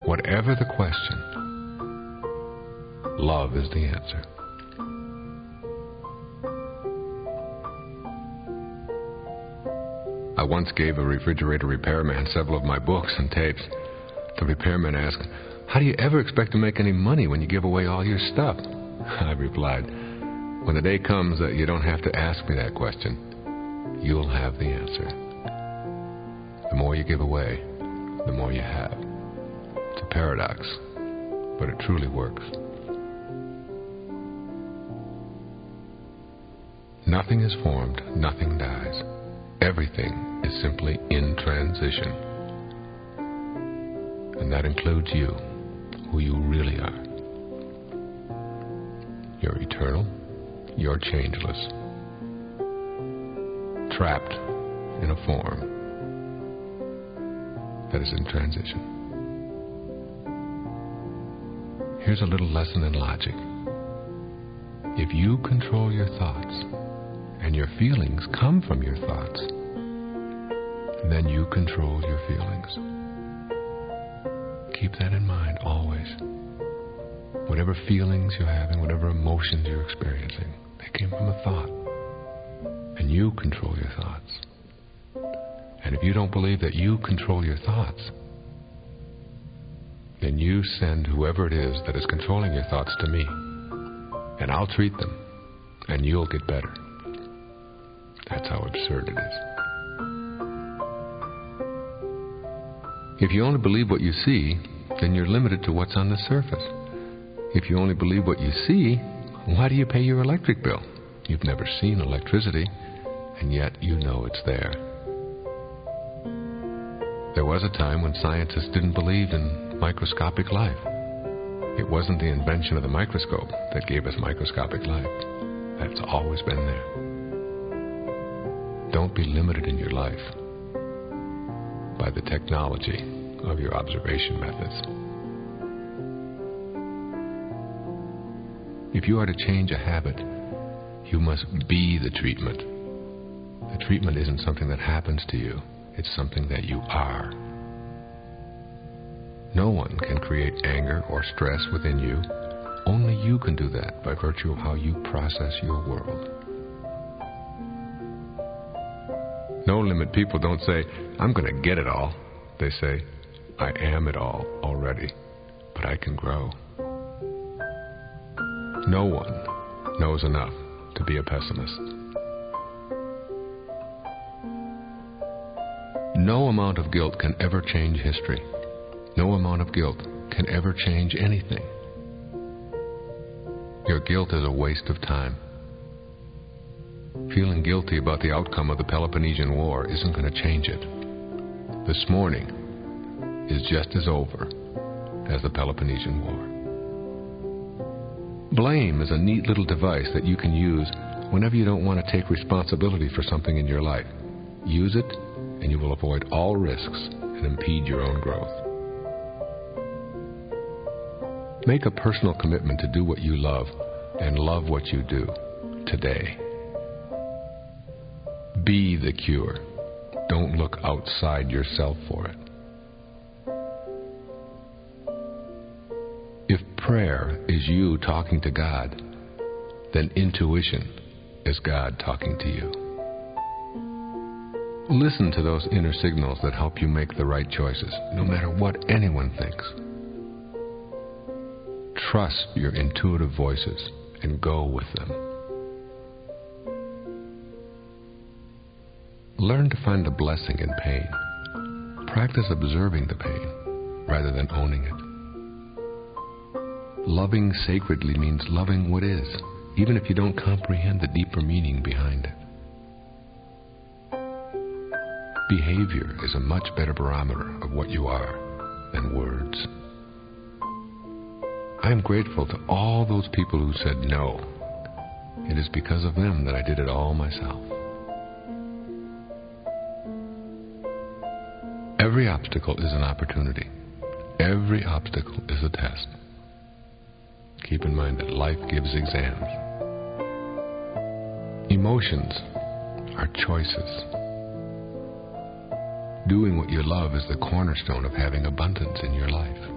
Whatever the question, love is the answer. I once gave a refrigerator repairman several of my books and tapes. The repairman asked, "How do you ever expect to make any money when you give away all your stuff?" I replied, "When the day comes that you don't have to ask me that question, you'll have the answer. The more you give away, the more you have." It's a paradox, but it truly works. Nothing is formed, nothing dies. Everything is simply in transition. And that includes you, who you really are. You're eternal, you're changeless, trapped in a form that is in transition. Here's a little lesson in logic. If you control your thoughts, and your feelings come from your thoughts, then you control your feelings. Keep that in mind always. Whatever feelings you're having, whatever emotions you're experiencing, they came from a thought. And you control your thoughts. And if you don't believe that you control your thoughts, then you send whoever it is that is controlling your thoughts to me, and I'll treat them, and you'll get better. That's how absurd it is. If you only believe what you see, then you're limited to what's on the surface. If you only believe what you see, why do you pay your electric bill? You've never seen electricity, and yet you know it's there. There was a time when scientists didn't believe in microscopic life. It wasn't the invention of the microscope that gave us microscopic life. That's always been there. Don't be limited in your life by the technology of your observation methods. If you are to change a habit, you must be the treatment. The treatment isn't something that happens to you. It's something that you are. No one can create anger or stress within you. Only you can do that by virtue of how you process your world. No limit people don't say, "I'm going to get it all." They say, "I am it all already, but I can grow." No one knows enough to be a pessimist. No amount of guilt can ever change history. No amount of guilt can ever change anything. Your guilt is a waste of time. Feeling guilty about the outcome of the Peloponnesian War isn't going to change it. This morning is just as over as the Peloponnesian War. Blame is a neat little device that you can use whenever you don't want to take responsibility for something in your life. Use it, and you will avoid all risks and impede your own growth. Make a personal commitment to do what you love and love what you do today. Be the cure. Don't look outside yourself for it. If prayer is you talking to God, then intuition is God talking to you. Listen to those inner signals that help you make the right choices, no matter what anyone thinks. Trust your intuitive voices and go with them. Learn to find the blessing in pain. Practice observing the pain rather than owning it. Loving sacredly means loving what is, even if you don't comprehend the deeper meaning behind it. Behavior is a much better barometer of what you are than words. I am grateful to all those people who said no. It is because of them that I did it all myself. Every obstacle is an opportunity. Every obstacle is a test. Keep in mind that life gives exams. Emotions are choices. Doing what you love is the cornerstone of having abundance in your life.